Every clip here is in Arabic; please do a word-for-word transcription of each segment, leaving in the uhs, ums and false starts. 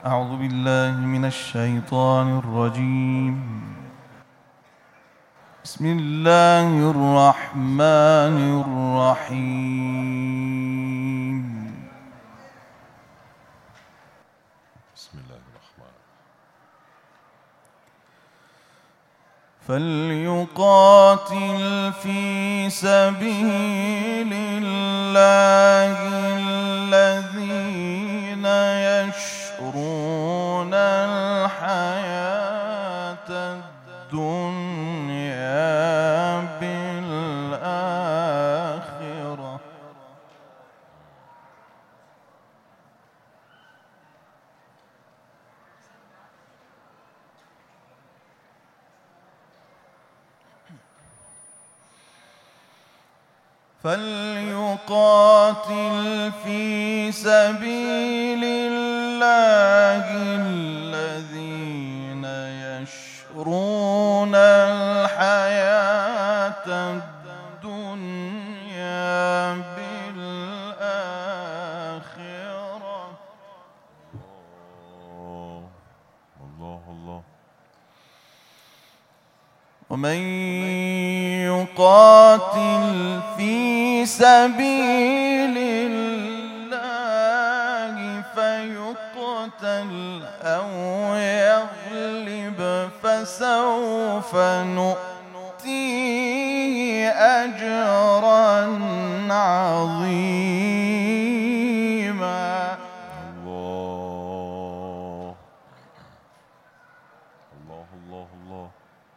أعوذ بالله من الشيطان الرجيم. بسم الله الرحمن الرحيم. بسم الله الرحمن. فليقاتل في سبيل الله الذين يشرون الحياة الدنيا بالآخرة فليقاتل في سبيل الله الذين يشرون الحياة الدنيا بالآخرة. الله الله. ومن يقاتل في سبيل الله فيقتل أو يغلب فسوف نؤتيه أجرا عظيما. الله الله الله الله.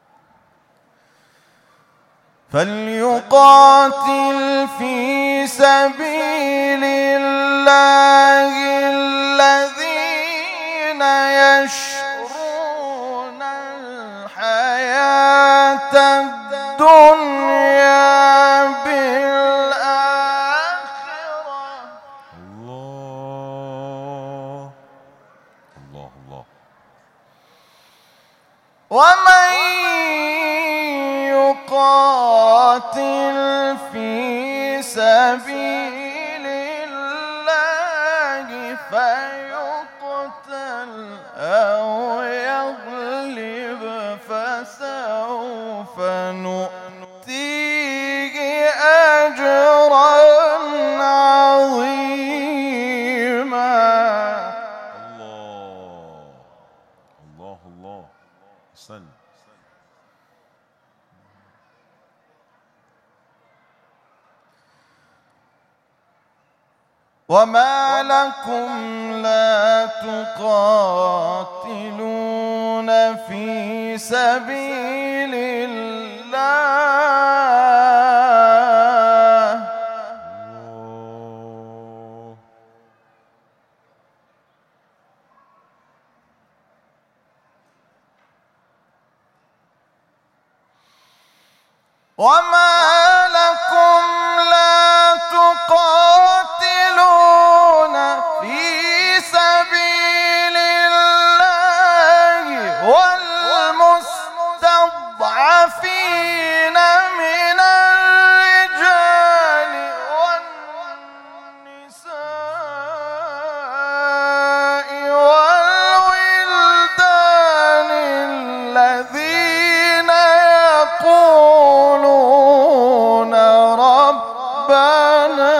فليقاتل في سبيل الله الذين يشرون الحياة الدنيا بالآخرة. الله الله الله. ومن يقاتل في سبيل الله فيقتل أو يغلب فسوف نؤتيه أجرا عظيما. الله الله الله. أحسن. وما لكم لا تقاتلون في سبيل الله وما لكم لا تقاتلون في سبيل الله والمستضعفين من الرجال والنساء والولدان الذين يقولون ربنا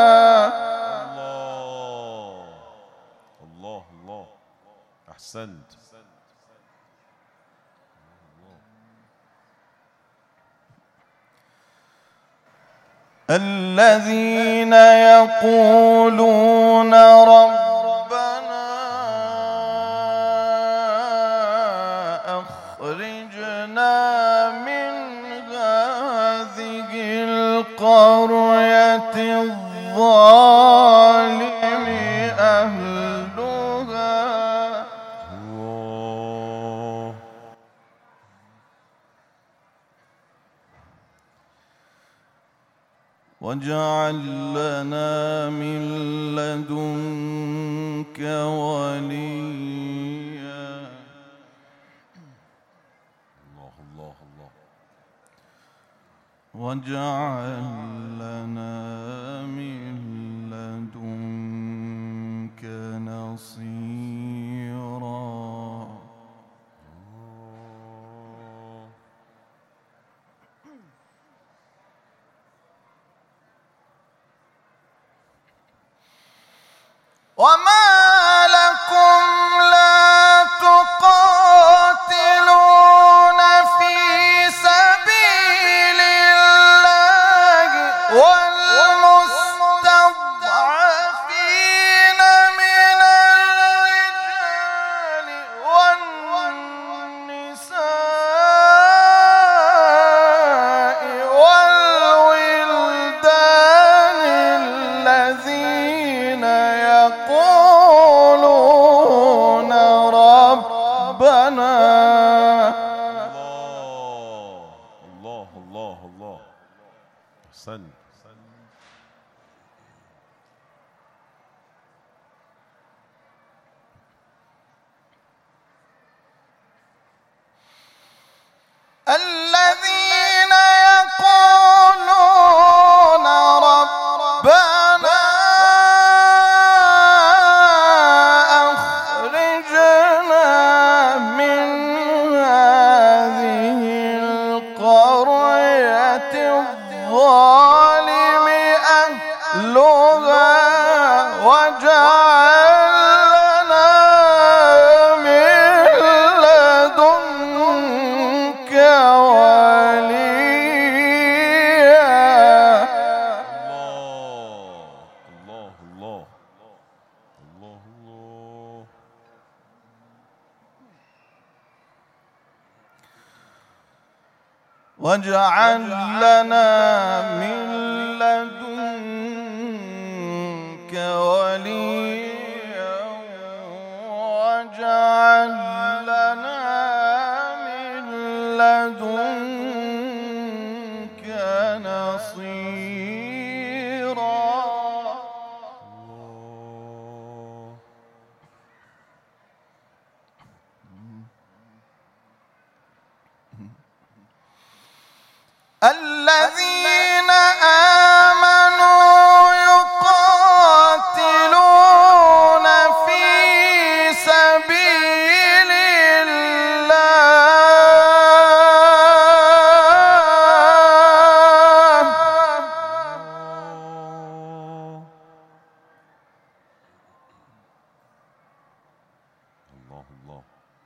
الله الله الله. أحسنت. الذين يقولون ربنا أخرجنا من هذه القرية الظالم أهلها الله واجعل لنا من لدنك وليا. الله الله الله. واجعل لنا من لدنك نصيرا. الذين يقولون ربنا أخرجنا من هذه القرية الظالم أهلها واجعل لنا من لدنك وليا. الله الله الله الله. واجعل لنا من لدنك وليا واجعل لنا من لدنك نصيرا. الذين آمنوا يقاتلون في سبيل الله الله الله.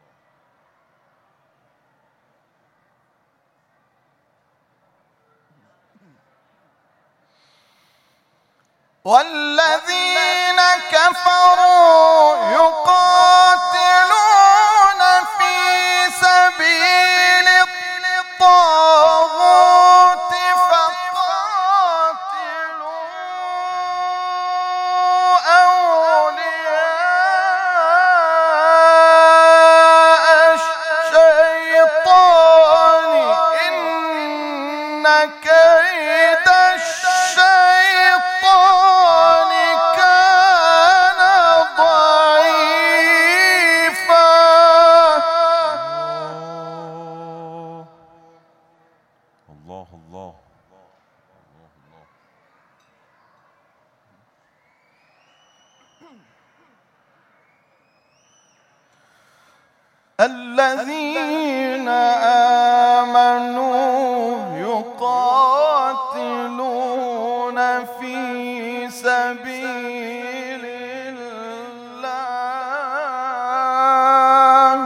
والذين كفروا يقاتلون في سبيل الطاغوت فقاتلوا أولياء الشيطان إن كيد الشيطان كان ضعيفا. الله الله. الذين آمنوا يقاتلون في سبيل الله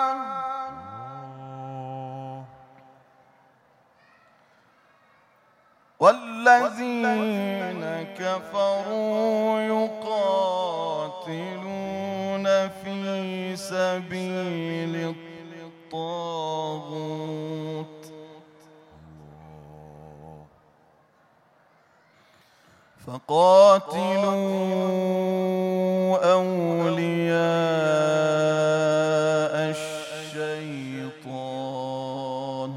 والذين كفروا يقاتلون في سبيل الطاغوت فقاتلوا أولياء الشيطان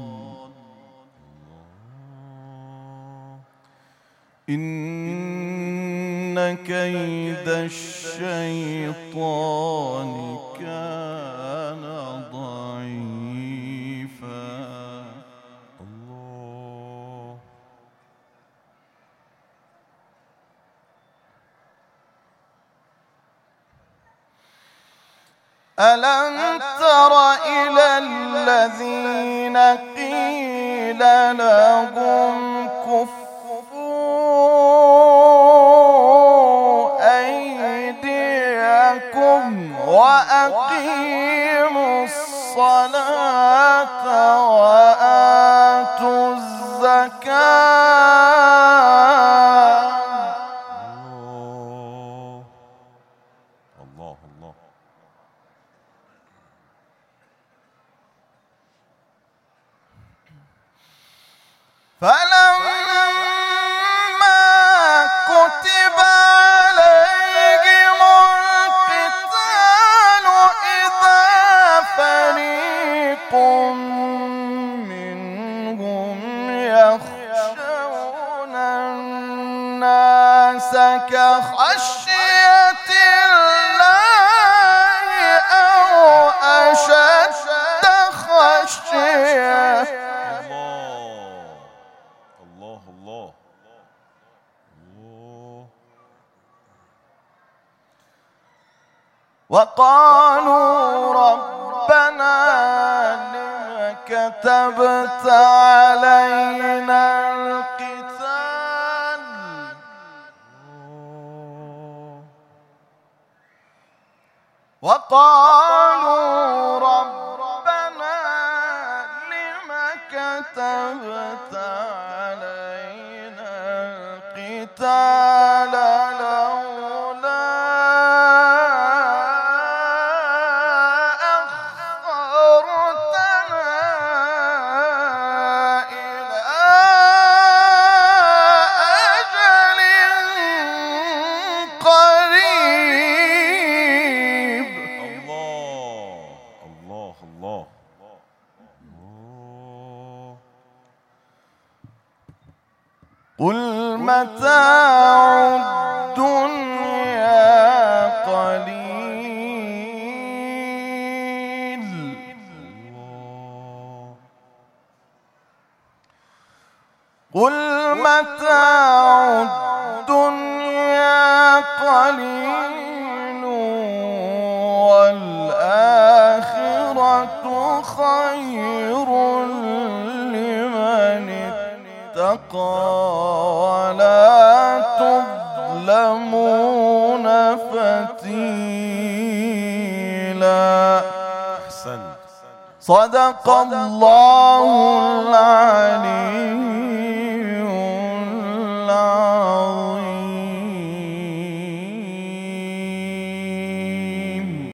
إن كيد الشيطان كان ضعيفا. الله. ألم تر إلى الذين قيل لهم كفوا أيديكم وأقيموا الصلاة وآتوا الزكاة الله الله. فلما كتب عليهم القتال إذا فريق منهم وقالوا ربنا لم كتبت علينا القتال وقالوا ربنا لم كتبت علينا القتال لولا أخرتنا إلى أجل قريب. الله الله الله. قل متاع الدنيا قليل قل متاع الدنيا قليل والآخرة خير لمن اتقى ولا تظلمون فتيلا. أحسنت. صدق الله العلي